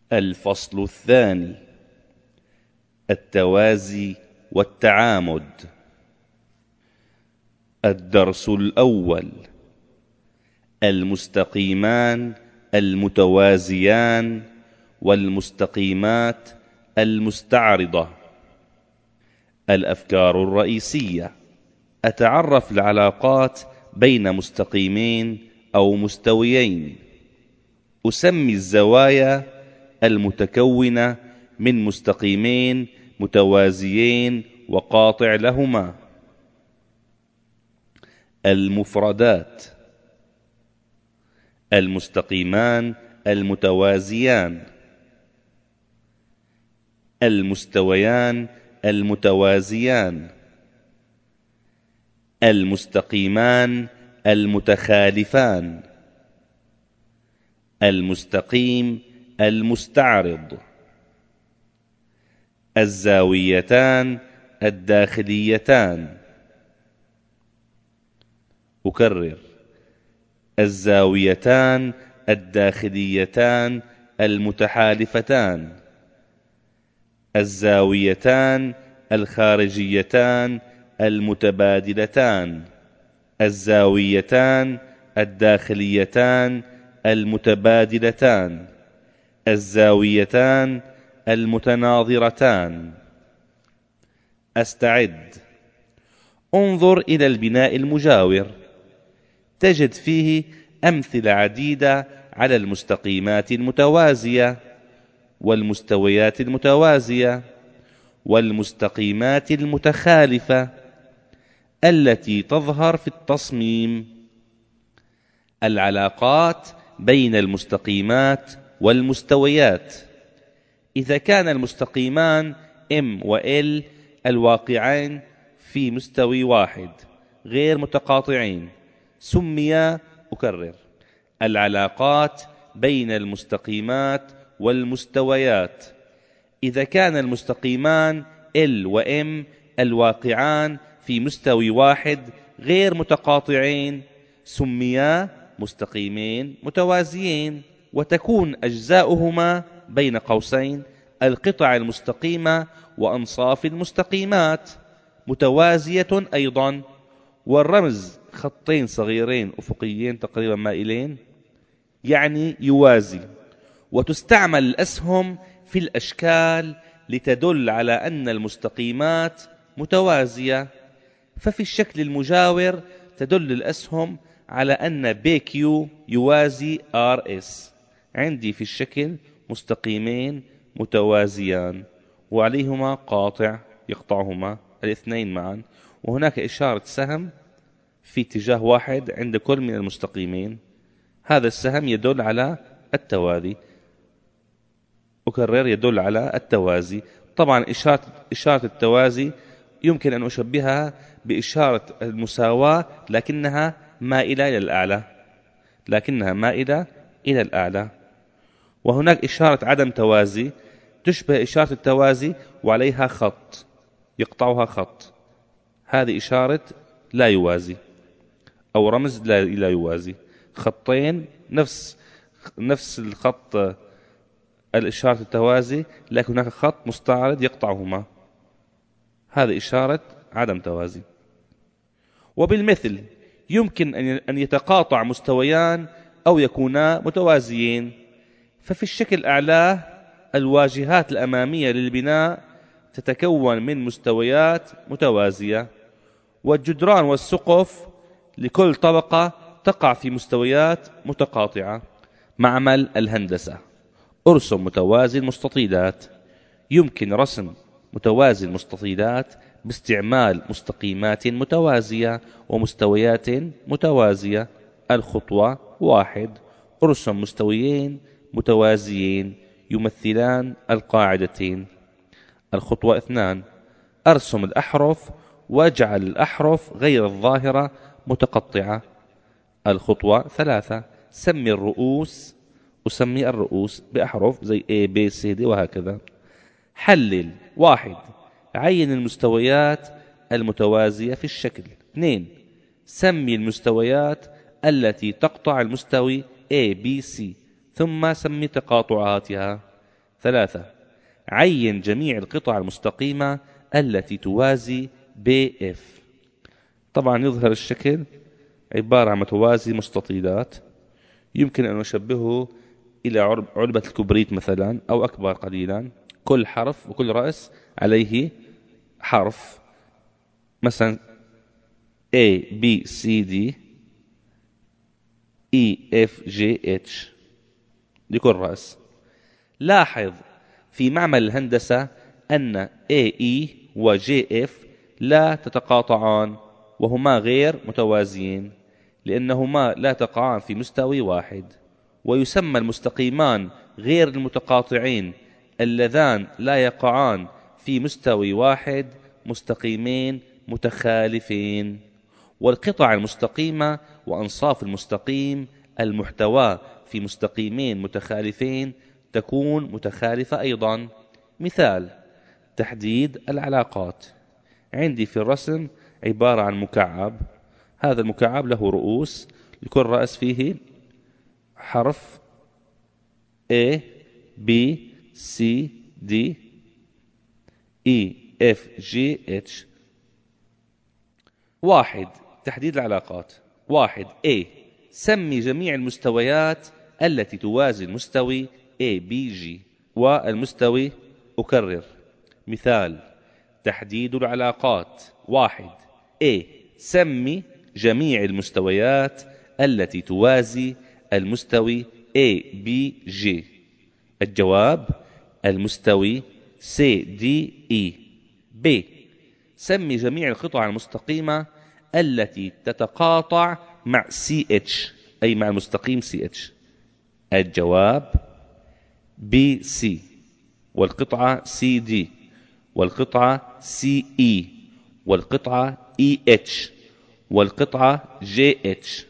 الفصل الثاني: التوازي والتعامد. الدرس الأول: المستقيمان المتوازيان والمستقيمات المستعرضة. الأفكار الرئيسية: أتعرف العلاقات بين مستقيمين أو مستويين. أسمي الزوايا المتكونة من مستقيمين متوازيين وقاطع لهما. المفردات: المستقيمان المتوازيان، المستويان المتوازيان، المستقيمان المتخالفان، المستقيم المستعرض، الزاويتان الداخليتان. أكرر: الزاويتان الداخليتان المتحالفتان، الزاويتان الخارجيتان المتبادلتان، الزاويتان الداخليتان المتبادلتان، الزاويتان المتناظرتان. أستعد. انظر إلى البناء المجاور، تجد فيه أمثلة عديدة على المستقيمات المتوازية والمستويات المتوازية والمستقيمات المتخالفة التي تظهر في التصميم. العلاقات بين المستقيمات والمستويات: إذا كان المستقيمان M و L الواقعين في مستوي واحد غير متقاطعين سميا. أكرر: العلاقات بين المستقيمات والمستويات: إذا كان المستقيمان L و M الواقعان في مستوي واحد غير متقاطعين سميا مستقيمين متوازيين، وتكون أجزاؤهما بين قوسين القطع المستقيمة وأنصاف المستقيمات متوازية أيضا، والرمز خطين صغيرين أفقيين تقريبا مائلين يعني يوازي. وتستعمل الأسهم في الأشكال لتدل على أن المستقيمات متوازية، ففي الشكل المجاور تدل الأسهم على أن BQ يوازي RS. عندي في الشكل مستقيمين متوازيان وعليهما قاطع يقطعهما الاثنين معا، وهناك إشارة سهم في اتجاه واحد عند كل من المستقيمين. هذا السهم يدل على التوازي. أكرر: يدل على التوازي. طبعا إشارة التوازي يمكن أن أشبهها بإشارة المساواة، لكنها مائلة إلى الأعلى. وهناك إشارة عدم توازي تشبه إشارة التوازي وعليها خط يقطعها خط، هذه إشارة لا يوازي أو رمز لا يوازي. خطين نفس الخط الإشارة التوازي، لكن هناك خط مستعرض يقطعهما، هذه إشارة عدم توازي. وبالمثل يمكن أن يتقاطع مستويان أو يكونا متوازيين، ففي الشكل أعلاه الواجهات الأمامية للبناء تتكون من مستويات متوازية، والجدران والسقف لكل طبقة تقع في مستويات متقاطعة. معمل الهندسة: ارسم متوازي المستطيلات. يمكن رسم متوازي المستطيلات باستعمال مستقيمات متوازية ومستويات متوازية. الخطوة 1: ارسم مستويين متوازيين يمثلان القاعدتين. الخطوة 2: ارسم الأحرف واجعل الأحرف غير الظاهرة متقطعة. الخطوة 3: سمي الرؤوس. أسمي الرؤوس بأحرف زي A B C D وهكذا. حلل: 1: عين المستويات المتوازية في الشكل. 2: سمي المستويات التي تقطع المستوي A B C ثم سمي تقاطعاتها. 3. عين جميع القطع المستقيمة التي توازي BF. طبعا يظهر الشكل عبارة عن متوازي مستطيلات، يمكن أن نشبهه إلى علبة الكبريت مثلا أو أكبر قليلا، كل حرف وكل رأس عليه حرف، مثلا A B C D E F G H لكل رأس. لاحظ في معمل الهندسة أن AE و JF لا تتقاطعان وهما غير متوازيين لأنهما لا تقعان في مستوى واحد، ويسمى المستقيمان غير المتقاطعين اللذان لا يقعان في مستوى واحد مستقيمين متخالفين. والقطع المستقيمة وأنصاف المستقيم المحتوى في مستقيمين متخالفين تكون متخالفة أيضا. مثال تحديد العلاقات. عندي في الرسم عبارة عن مكعب، هذا المكعب له رؤوس، لكل رأس فيه حرف A B C D E F G H. 1. تحديد العلاقات. 1. A. سمي جميع المستويات التي توازي المستوي A B G والمستوي أكرر. مثال تحديد العلاقات. 1. A. سمي جميع المستويات التي توازي المستوي A B G. الجواب المستوي C D E. B. سمي جميع القطع المستقيمة التي تتقاطع مع CH أي مع المستقيم CH. الجواب BC والقطعة CD والقطعة CE والقطعة EH والقطعة JH.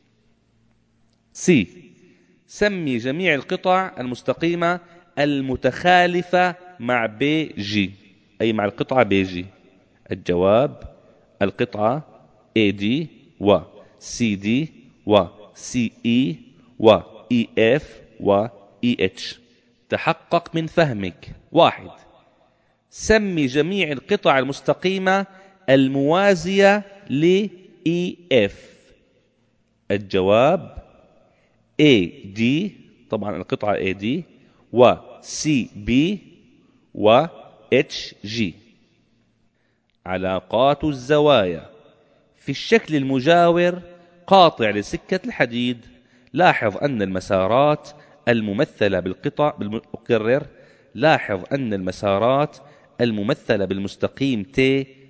C. سمي جميع القطع المستقيمة المتخالفة مع BG أي مع القطعة BG. الجواب القطعة AD و CD و CE و EF و EH. تحقق من فهمك. 1. سمي جميع القطع المستقيمة الموازية ل EF. الجواب AD طبعا القطعة AD و CB و HG. علاقات الزوايا. في الشكل المجاور قاطع لسكة الحديد لاحظ أن المسارات الممثلة أكرر. لاحظ أن المسارات الممثلة بالمستقيم T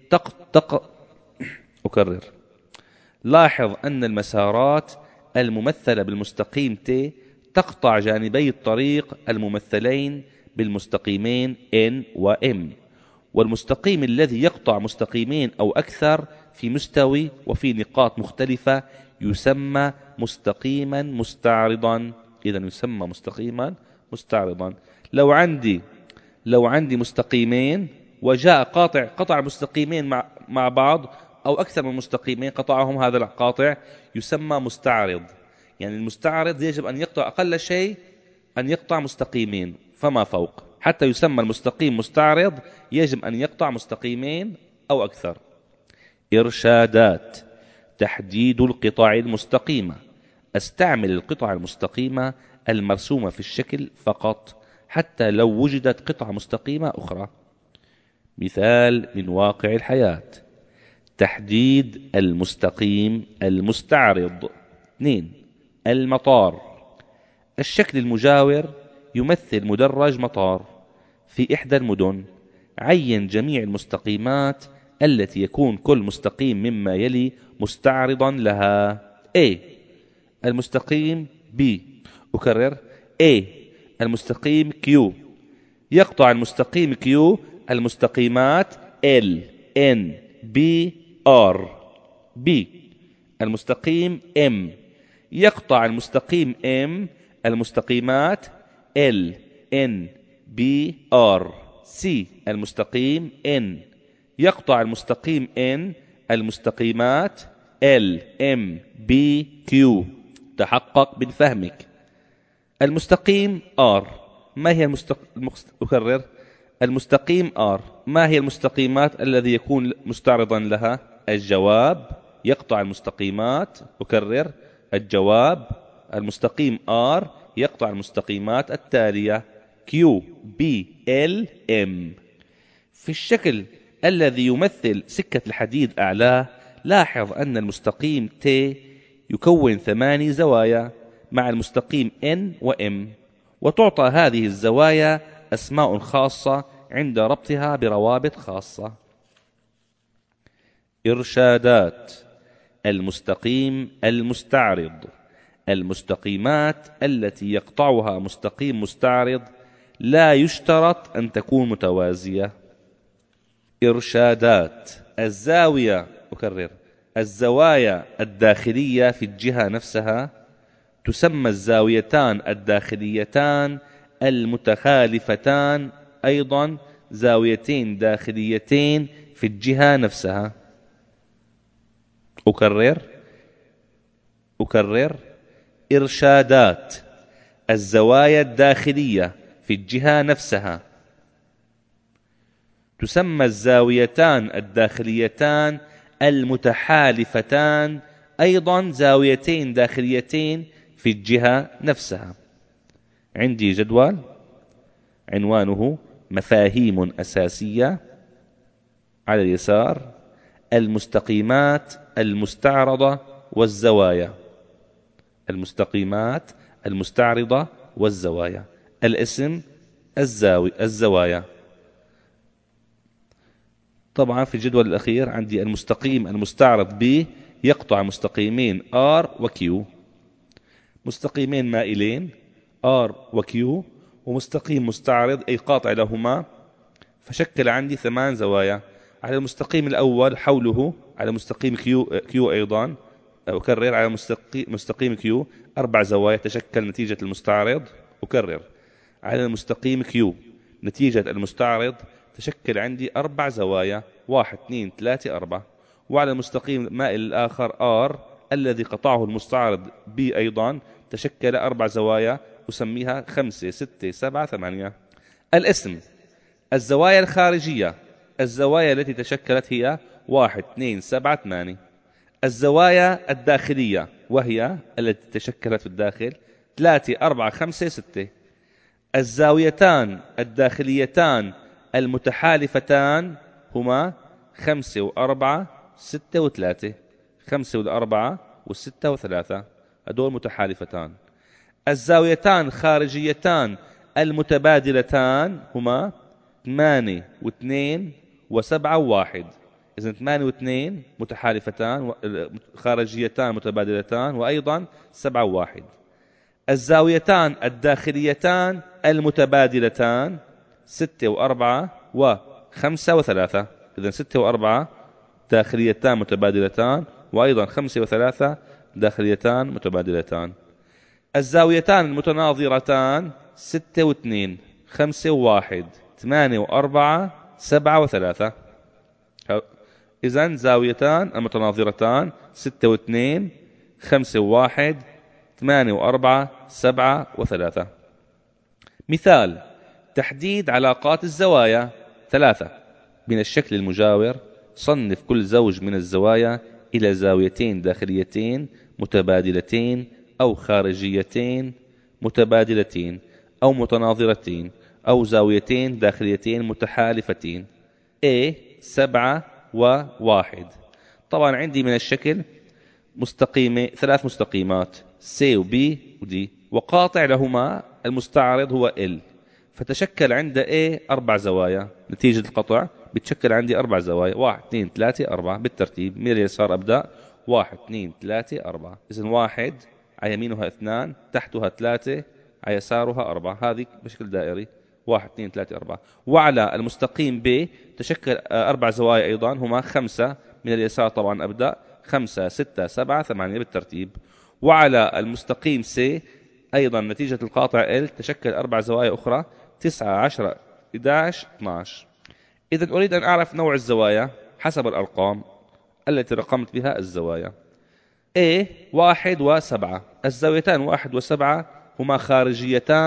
أكرر. لاحظ أن المسارات الممثلة بالمستقيم T تقطع جانبي الطريق الممثلين بالمستقيمين N و M، والمستقيم الذي يقطع مستقيمين أو أكثر في مستوي وفي نقاط مختلفة يسمى مستقيما مستعرضا. إذا يسمى مستقيما مستعرضا. لو عندي مستقيمين وجاء قطع مستقيمين مع بعض أو أكثر من مستقيمين قطعهم هذا القاطع يسمى مستعرض. يعني المستعرض يجب أن يقطع أقل شيء أن يقطع مستقيمين فما فوق، حتى يسمى المستقيم مستعرض يجب أن يقطع مستقيمين أو أكثر. إرشادات. تحديد القطع المستقيمة. أستعمل القطع المستقيمة المرسومة في الشكل فقط حتى لو وجدت قطعة مستقيمة أخرى. مثال من واقع الحياة. تحديد المستقيم المستعرض. 2. المطار. الشكل المجاور يمثل مدرج مطار في إحدى المدن. عين جميع المستقيمات التي يكون كل مستقيم مما يلي مستعرضا لها. A. المستقيم B. أكرر A. المستقيم Q يقطع المستقيم Q المستقيمات L N B R. B. المستقيم M يقطع المستقيم M المستقيمات L N B R. C. المستقيم N يقطع المستقيم N المستقيمات L M B Q. تحقق من فهمك. المستقيم R ما هي أكرر. المستقيم R ما هي المستقيمات الذي يكون مستعرضا لها؟ الجواب يقطع المستقيمات. أكرر، الجواب المستقيم R يقطع المستقيمات التالية Q B L M. في الشكل الذي يمثل سكة الحديد أعلاه لاحظ أن المستقيم T يكون 8 زوايا مع المستقيم N و M، وتعطى هذه الزوايا أسماء خاصة عند ربطها بروابط خاصة. إرشادات المستقيم المستعرض. المستقيمات التي يقطعها مستقيم مستعرض لا يشترط أن تكون متوازية. إرشادات الزاوية أكرر الزوايا الداخلية في الجهة نفسها تسمى الزاويتان الداخليتان المتخالفتان أيضا زاويتين داخليتين في الجهة نفسها. أكرر إرشادات الزوايا الداخلية في الجهة نفسها تسمى الزاويتان الداخليتان المتحالفتان أيضا زاويتين داخليتين في الجهة نفسها. عندي جدول عنوانه مفاهيم أساسية. على اليسار المستقيمات المستعرضة والزوايا. المستقيمات المستعرضة والزوايا. الاسم الزوايا. طبعا في الجدول الأخير عندي المستقيم المستعرض B يقطع مستقيمين R و Q، مستقيمين مائلين R و Q ومستقيم مستعرض أي قاطع لهما، فشكل عندي 8 زوايا. على المستقيم الأول حوله على مستقيم Q أيضا أكرر على مستقيم Q 4 زوايا تشكل نتيجة المستعرض. أكرر على المستقيم Q نتيجة المستعرض تشكل عندي 4 زوايا 1 2 3 4. وعلى المستقيم المائل الآخر R الذي قطعه المستعرض B أيضا تشكل 4 زوايا أسميها 5 6 7 8. الاسم الزوايا الخارجية. الزوايا التي تشكلت هي 1 2 7 8. الزوايا الداخلية وهي التي تشكلت في الداخل 3 4 5 6. الزاويتان الداخليتان المتحالفتان هما 5 و4 6 و3. 5 و4 و6 و3 هدول متحالفتان. الزاويتان الخارجيتان المتبادلتان هما 8 و2 و7 و1. إذن 8 و2 متحالفتان خارجيتان متبادلتان وأيضا 7 و1. الزاويتان الداخليتان المتبادلتان 6 و4 و5 و3. إذن 6 و4 داخليتان متبادلتان وأيضا 5 و3 داخليتان متبادلتان. الزاويتان المتناظرتان 6 و2 5 و1 8 و4 7 و3. إذن زاويتان المتناظرتان 6 و2 5 و1 8 و4 7 و3. مثال تحديد علاقات الزوايا 3. من الشكل المجاور صنف كل زوج من الزوايا إلى زاويتين داخليتين متبادلتين أو خارجيتين متبادلتين أو متناظرتين أو زاويتين داخليتين متحالفتين. A 7 و1. طبعا عندي من الشكل مستقيمة 3 مستقيمات C و B و D وقاطع لهما المستعرض هو L، فتشكل عند A 4 زوايا. نتيجة القطع بتشكل عندي 4 زوايا 1 2 3 4 بالترتيب من اليسار أبدأ 1 2 3 4. إذن 1 على يمينها 2 تحتها 3 على يسارها 4. هذه بشكل دائري 1 2 3 4. وعلى المستقيم B تشكل 4 زوايا أيضا هما 5 من اليسار طبعا أبدأ 5 6 7 8 بالترتيب. وعلى المستقيم C أيضا نتيجة القاطع L تشكل 4 زوايا أخرى 9 10 11 12. إذن أريد أن أعرف نوع الزوايا حسب الأرقام التي رقمت بها الزوايا. A 1 و7. الزاويتان 1 و7 هما خارجيتان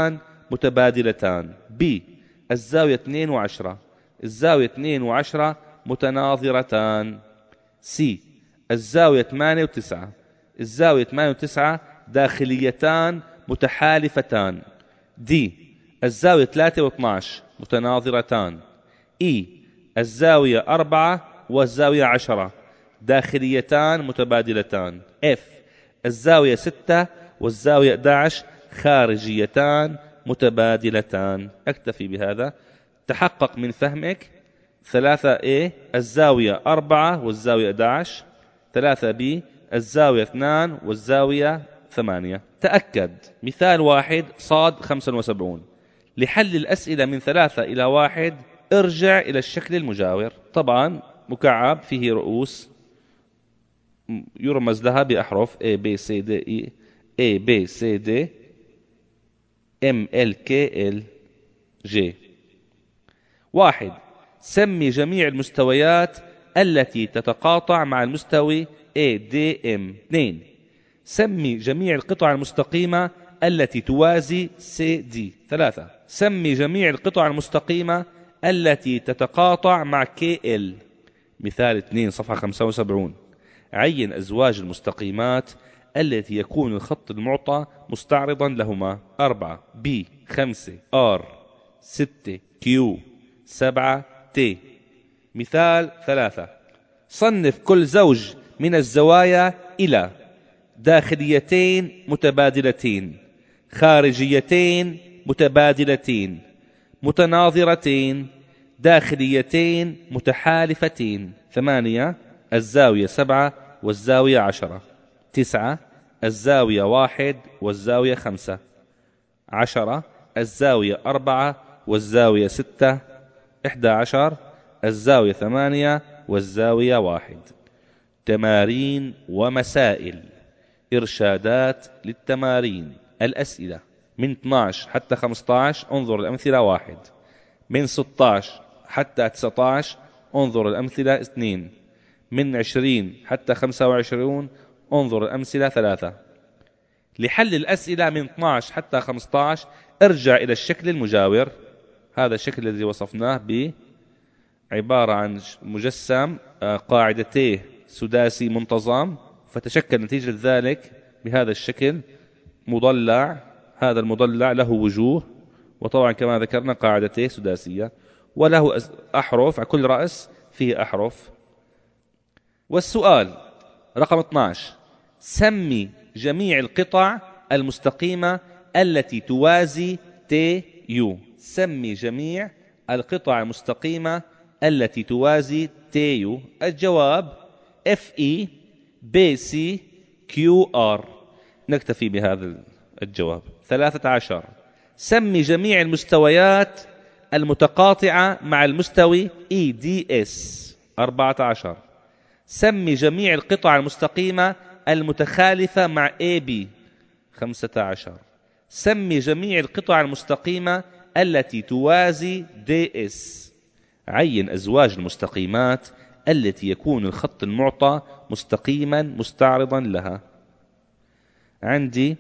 متبادلتان. B الزاوية 2 و10، الزاوية 2 و10 متناظرتان. C الزاوية 8 و9، الزاوية 8 و9 داخليتان متحالفتان. D الزاوية 3 و12 متناظرتان. E الزاوية 4 والزاوية 10 داخليتان متبادلتان. F الزاوية 6 والزاوية 11 خارجيتان متبادلتان. أكتفي بهذا. تحقق من فهمك. 3A الزاوية 4 والزاوية 11، 3B الزاوية 2 والزاوية 8. تأكد. مثال 1 صاد 75. لحل الأسئلة من 3 إلى 1 ارجع إلى الشكل المجاور. طبعا مكعب فيه رؤوس يرمز لها بأحرف A B C D E A B C D M L K L J. 1. سمي جميع المستويات التي تتقاطع مع المستوي ADM. 2. سمي جميع القطع المستقيمة التي توازي CD. 3. سمي جميع القطع المستقيمة التي تتقاطع مع KL. مثال 2 صفحة 75. عين أزواج المستقيمات التي يكون الخط المعطى مستعرضا لهما. 4 B 5 R 6 Q 7 T. مثال 3. صنف كل زوج من الزوايا إلى داخليتين متبادلتين، خارجيتين متبادلتين، متناظرتين، داخليتين متحالفتين. 8 الزاوية 7 والزاوية 10. 9 الزاوية 1 والزاوية 5. 10 الزاوية 4 والزاوية 6. 11 الزاوية 8 والزاوية 1. تمارين ومسائل. إرشادات للتمارين. الأسئلة من 12 حتى 15 انظر الأمثلة 1. من 16 حتى 19 انظر الأمثلة 2. من 20 حتى 25 انظر الأمثلة 3. لحل الأسئلة من 12 حتى 15 ارجع إلى الشكل المجاور. هذا الشكل الذي وصفناه عبارة عن مجسم قاعدتيه سداسي منتظم، فتشكل نتيجة ذلك بهذا الشكل مضلع. هذا المضلع له وجوه، وطبعا كما ذكرنا قاعدتيه سداسية، وله أحرف، على كل رأس فيه أحرف. والسؤال رقم 12. سمي جميع القطع المستقيمة التي توازي TU. سمي جميع القطع المستقيمة التي توازي TU. الجواب FE BC QR. نكتفي بهذا الجواب. 13. سمي جميع المستويات المتقاطعة مع المستوي EDS. 14. سمي جميع القطع المستقيمة المتخالفة مع AB. 15. سمي جميع القطع المستقيمة التي توازي DS. عين أزواج المستقيمات التي يكون الخط المعطى مستقيما مستعرضا لها. عندي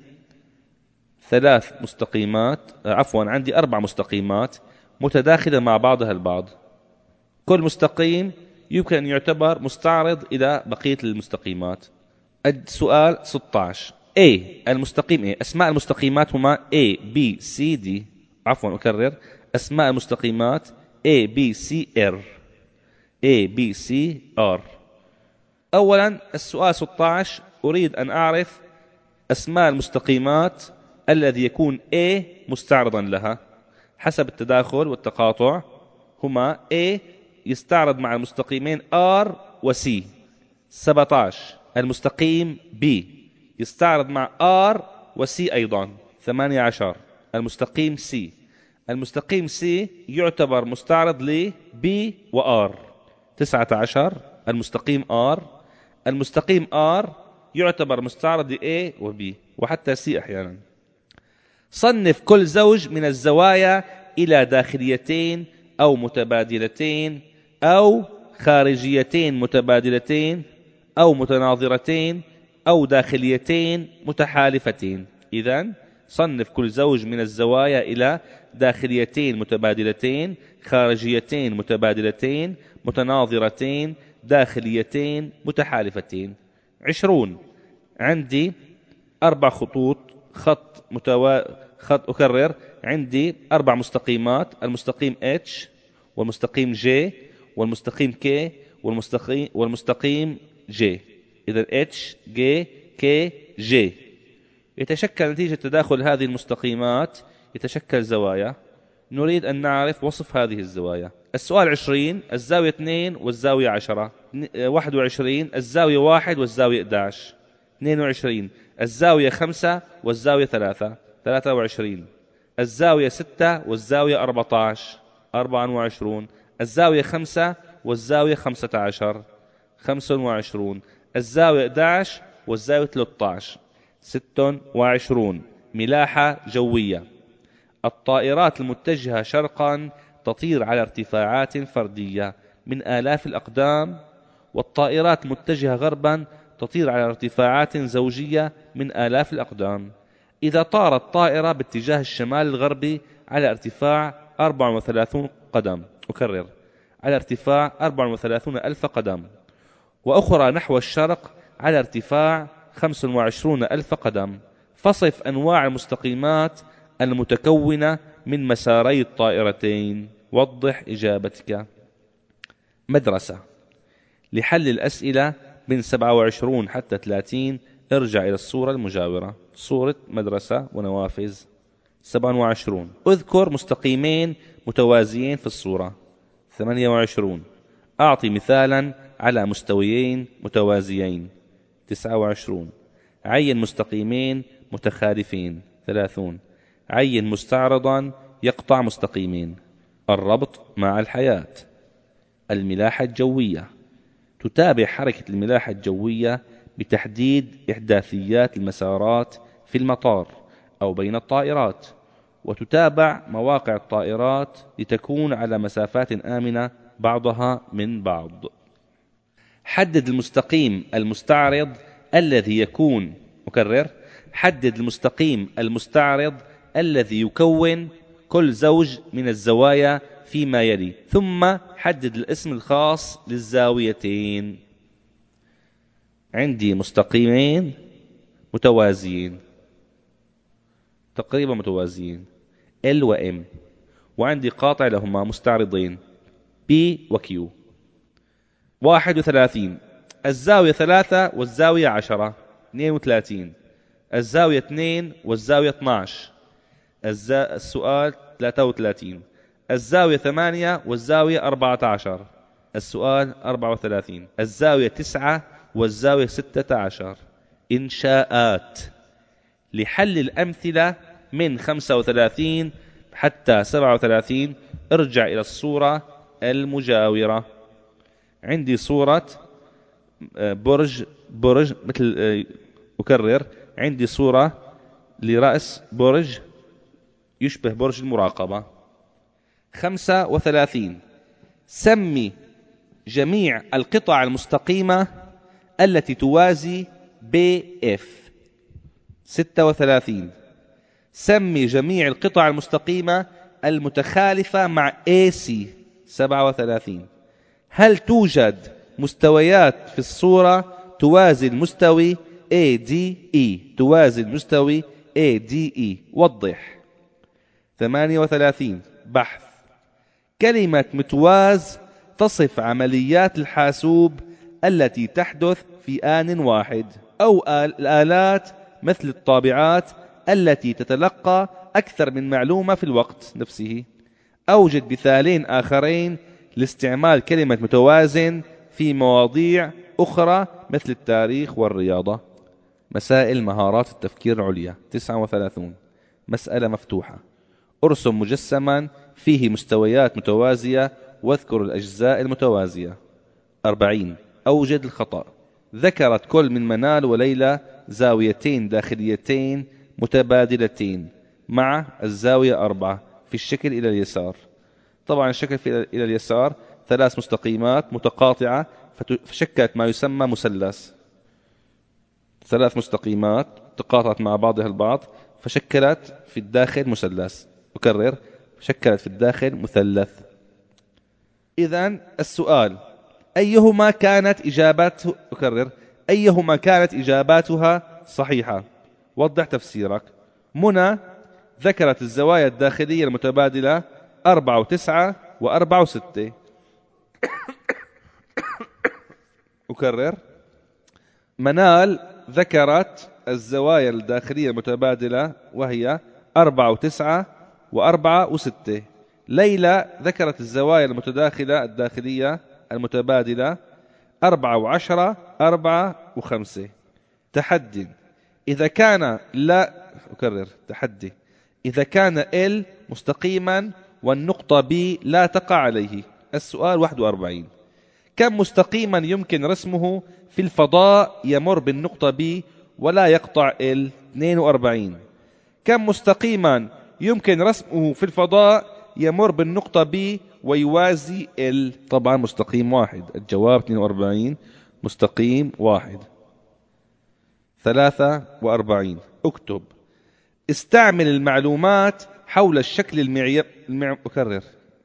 4 مستقيمات متداخلة مع بعضها البعض. كل مستقيم يمكن أن يعتبر مستعرض إلى بقية المستقيمات. السؤال 16. المستقيم أسماء المستقيمات هما A B C D. أكرر. أسماء المستقيمات A B C R. A B C R. أولا السؤال 16 أريد أن أعرف أسماء المستقيمات الذي يكون A مستعرضا لها حسب التداخل والتقاطع. هما A يستعرض مع المستقيمين R و C. 17 المستقيم B يستعرض مع R و C أيضا. 18 المستقيم C. المستقيم C يعتبر مستعرض ل B و R. 19 المستقيم R. المستقيم R يعتبر مستعرض ل A و B وحتى C أحيانا. صنف كل زوج من الزوايا إلى داخليتين أو متبادلتين أو خارجيتين متبادلتين أو متناظرتين أو داخليتين متحالفتين. إذن صنف كل زوج من الزوايا إلى داخليتين متبادلتين، خارجيتين متبادلتين، متناظرتين، داخليتين متحالفتين. 20. عندي 4 خطوط، خط أكرر، عندي 4 مستقيمات: المستقيم H، والمستقيم J، والمستقيم K، والمستقيم J. إذا H J K J. يتشكل نتيجة تداخل هذه المستقيمات يتشكل زوايا. نريد أن نعرف وصف هذه الزوايا. السؤال 20: الزاوية 2 والزاوية 10. 21: الزاوية 1 والزاوية 11. 22: الزاوية 5 والزاوية 3. 23: الزاوية 6 والزاوية 14. 24: الزاوية 5 والزاوية 15. 25: الزاوية 11 والزاوية 13. 26: ملاحة جوية. الطائرات المتجهة شرقا تطير على ارتفاعات فردية من آلاف الأقدام، والطائرات المتجهة غربا تطير على ارتفاعات زوجية من آلاف الأقدام. إذا طارت طائرة باتجاه الشمال الغربي على ارتفاع 34 قدم، أكرر، على ارتفاع 34 ألف قدم، وأخرى نحو الشرق على ارتفاع 25 ألف قدم، فصف أنواع المستقيمات المتكونة من مساري الطائرتين. وضح إجابتك. مدرسة. لحل الأسئلة من 27 حتى 30 ارجع إلى الصورة المجاورة، صورة مدرسة ونوافذ. 27: اذكر مستقيمين متوازيين في الصورة. 28: أعطي مثالا على مستويين متوازيين. 29: عين مستقيمين متخالفين. 30: عين مستعرضا يقطع مستقيمين. الربط مع الحياة. الملاحة الجوية. تتابع حركة الملاحة الجوية بتحديد إحداثيات المسارات في المطار أو بين الطائرات، وتتابع مواقع الطائرات لتكون على مسافات آمنة بعضها من بعض. حدد المستقيم المستعرض الذي يكون، أكرر، حدد المستقيم المستعرض الذي يكون كل زوج من الزوايا فيما يلي، ثم حدد الاسم الخاص للزاويتين. عندي مستقيمين متوازيين، تقريبا متوازيين، L و M، وعندي قاطع لهما مستعرضين P و Q. 31: الزاوية 3 والزاوية 10. 32: الزاوية 2 والزاوية 12. السؤال 33: الزاوية 8 والزاوية 14. السؤال 34: الزاوية 9 والزاوية 16. إنشاءات. لحل الأمثلة من 35 حتى 37 ارجع إلى الصورة المجاورة. عندي صورة برج مثل، أكرر، عندي صورة لرأس برج يشبه برج المراقبة. 35: سمي جميع القطع المستقيمة التي توازي BF. 36: سمي جميع القطع المستقيمة المتخالفة مع AC. 37: هل توجد مستويات في الصورة توازي المستوي ADE؟ توازي المستوي ADE. وضح. 38: بحث. كلمة متواز تصف عمليات الحاسوب التي تحدث في آن واحد، أو الآلات مثل الطابعات التي تتلقى أكثر من معلومة في الوقت نفسه. أوجد مثالين آخرين لاستعمال كلمة متوازن في مواضيع أخرى مثل التاريخ والرياضة. مسائل مهارات التفكير العليا. 39: مسألة مفتوحة. ارسم مجسما فيه مستويات متوازية واذكر الأجزاء المتوازية. 40: أوجد الخطأ. ذكرت كل من منال وليلى زاويتين داخليتين متبادلتين مع الزاوية 4 في الشكل إلى اليسار. طبعا الشكل إلى اليسار 3 مستقيمات متقاطعة فشكلت ما يسمى مثلث. 3 مستقيمات تقاطعت مع بعضها البعض فشكلت في الداخل مثلث. أكرر، شكلت في الداخل مثلث. إذن السؤال: أيهما كانت إجاباته، أكرر، أيهما كانت إجاباتها صحيحة؟ وضح تفسيرك. منى ذكرت الزوايا الداخلية المتبادلة 4 و9 و4 و6. أكرر، منال ذكرت الزوايا الداخلية المتبادلة وهي 4 و9 و4 و6. ليلى ذكرت الزوايا الداخلية المتبادلة 4 و10 4 و5. تحدي: إذا كان لا أكرر تحدي إذا كان L مستقيما والنقطة B لا تقع عليه. السؤال 41: كم مستقيما يمكن رسمه في الفضاء يمر بالنقطة B ولا يقطع L؟ 42. كم مستقيما يمكن رسمه في الفضاء يمر بالنقطة B ويوازي L؟ طبعا مستقيم واحد. الجواب 42 مستقيم واحد. 43. اكتب: استعمل المعلومات حول الشكل أكرر.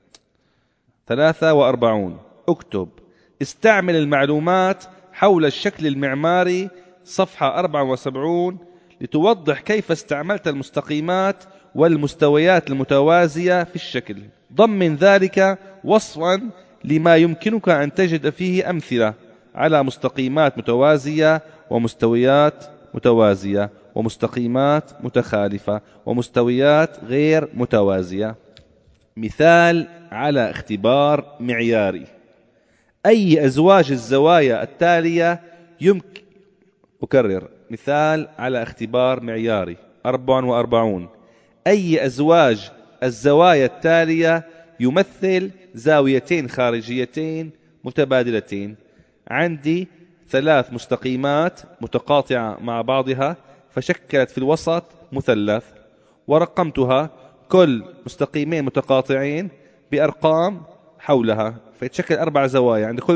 43. اكتب: استعمل المعلومات حول الشكل المعماري صفحة 74 لتوضح كيف استعملت المستقيمات والمستويات المتوازية في الشكل. ضمن ذلك وصفا لما يمكنك أن تجد فيه أمثلة على مستقيمات متوازية ومستويات متوازية ومستقيمات متخالفة ومستويات غير متوازية. مثال على اختبار معياري: أي أزواج الزوايا التالية يمكن أكرر. مثال على اختبار معياري 44. أي أزواج الزوايا التالية يمثل زاويتين خارجيتين متبادلتين؟ عندي 3 مستقيمات متقاطعة مع بعضها فشكلت في الوسط مثلث، ورقمتها كل مستقيمين متقاطعين بأرقام حولها فيتشكل 4 زوايا. عند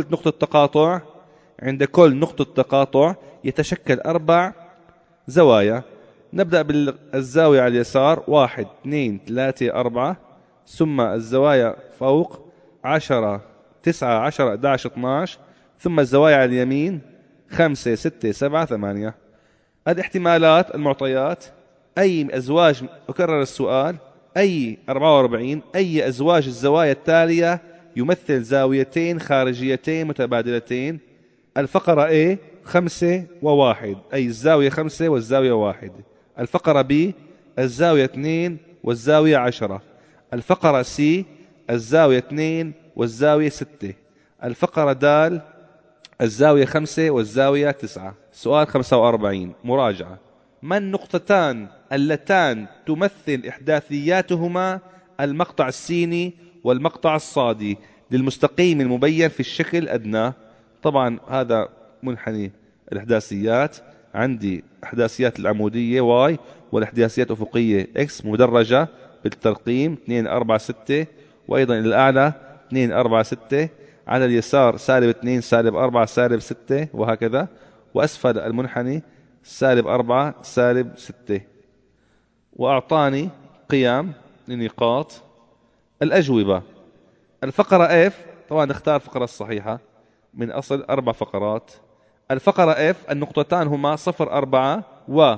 كل نقطة تقاطع يتشكل 4 زوايا. نبدأ بالزاوية على اليسار 1 2 3 4، ثم الزوايا فوق 10 9 10 11 12، ثم الزوايا على اليمين 5 6 7 8. الاحتمالات المعطيات: أي أزواج، أكرر السؤال، 44 أي أزواج الزوايا التالية يمثل زاويتين خارجيتين متبادلتين؟ الفقرة A 5 و1، أي الزاوية 5 والزاوية 1. الفقرة B الزاوية 2 والزاوية 10. الفقرة C الزاوية 2 والزاوية 6. الفقرة د الزاوية 5 والزاوية 9. سؤال 45 مراجعة: ما النقطتان اللتان تمثل إحداثياتهما المقطع السيني والمقطع الصادي للمستقيم المبين في الشكل أدناه؟ طبعا هذا منحني الإحداثيات. عندي إحداثيات العمودية Y والإحداثيات الأفقية X مدرجة بالترقيم 2 4 6، وأيضا الأعلى 2 4 6. على اليسار -2 -4 -6 وهكذا، وأسفل المنحني -4 -6. وأعطاني قيم لنقاط الأجوبة. الفقرة F طبعا نختار الفقرة الصحيحة من أصل 4 فقرات. الفقرة F النقطتان هما 0.4 و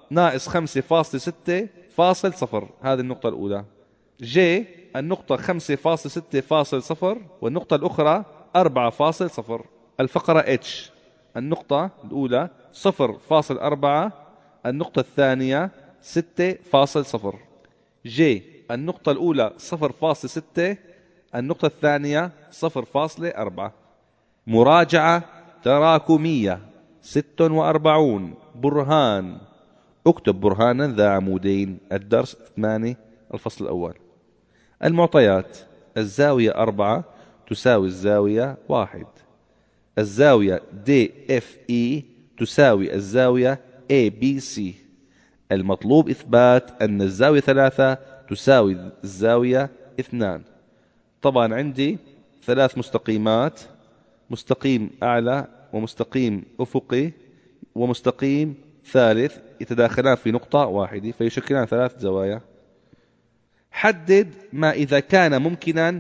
-5.6.0. هذه النقطة الأولى. J النقطة 5.6.0 والنقطة الأخرى 4.0. الفقرة H النقطة الأولى 0.4، النقطة الثانية 6.0. J النقطة الأولى 0.6، النقطة الثانية 0.4. مراجعة تراكمية 46 برهان. اكتب برهانا ذا عمودين. الدرس 8 الفصل الأول. المعطيات: الزاوية 4 تساوي الزاوية 1. الزاوية DFE تساوي الزاوية ABC. المطلوب إثبات أن الزاوية 3 تساوي الزاوية 2. طبعا عندي 3 مستقيمات: مستقيم أعلى ومستقيم أفقي ومستقيم ثالث يتداخلان في نقطة واحدة فيشكلان 3 زوايا. حدد ما إذا كان ممكنا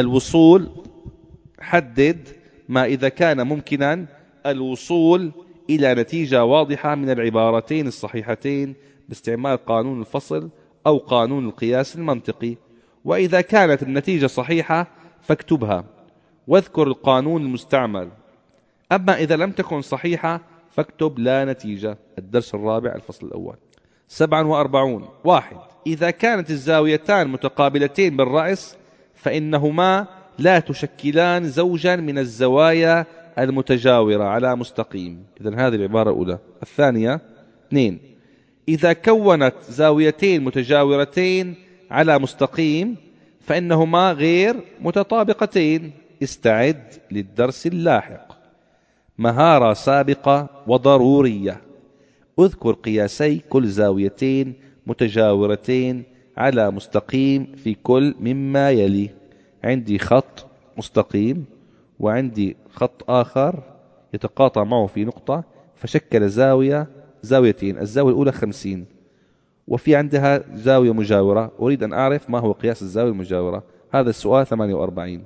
الوصول إلى نتيجة واضحة من العبارتين الصحيحتين باستعمال قانون الفصل أو قانون القياس المنطقي. وإذا كانت النتيجة صحيحة فاكتبها واذكر القانون المستعمل. أما إذا لم تكن صحيحة فاكتب لا نتيجة. الدرس الرابع الفصل الأول. 47. 1. إذا كانت الزاويتان متقابلتين بالرأس فإنهما لا تشكلان زوجا من الزوايا المتجاورة على مستقيم. إذن هذه العبارة الأولى. الثانية. 2. إذا كونت زاويتين متجاورتين على مستقيم فإنهما غير متطابقتين. استعد للدرس اللاحق. مهارة سابقة وضرورية. اذكر قياسي كل زاويتين متجاورتين على مستقيم في كل مما يلي. عندي خط مستقيم وعندي خط آخر يتقاطع معه في نقطة فشكل زاويتين. الزاوية الأولى 50 وفي عندها زاوية مجاورة. أريد أن أعرف ما هو قياس الزاوية المجاورة. هذا السؤال. 48.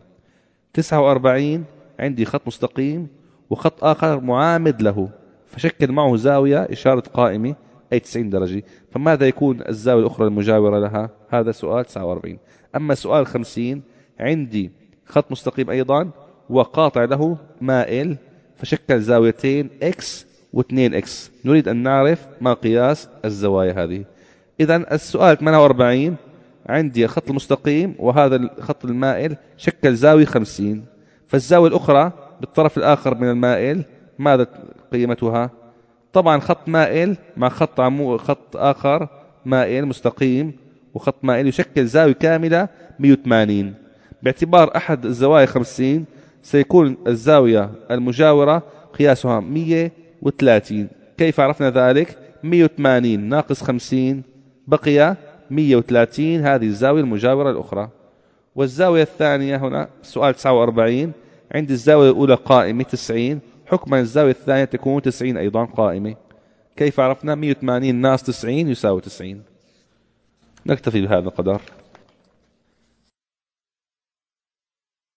49. عندي خط مستقيم وخط آخر معامد له فشكل معه زاوية إشارة قائمة أي 90 درجة. فماذا يكون الزاوية الأخرى المجاورة لها؟ هذا سؤال 49. أما سؤال 50 عندي خط مستقيم أيضا وقاطع له مائل فشكل زاويتين X و2X. نريد أن نعرف ما قياس الزوايا هذه. إذن السؤال 48 عندي الخط المستقيم وهذا الخط المائل شكل زاوية 50 فالزاوية الأخرى بالطرف الآخر من المائل ماذا قيمتها؟ طبعا خط مائل مع خط آخر مائل مستقيم وخط مائل يشكل زاوية كاملة 180. باعتبار أحد الزوايا 50 سيكون الزاوية المجاورة قياسها 130. كيف عرفنا ذلك؟ 180 ناقص 50 بقي 130. هذه الزاوية المجاورة الأخرى. والزاوية الثانية هنا سؤال 49 عندي الزاوية الأولى قائمة 90 حكما الزاوية الثانية تكون 90 أيضا قائمة. كيف عرفنا؟ 180 ناقص 90 يساوي 90. نكتفي بهذا القدر.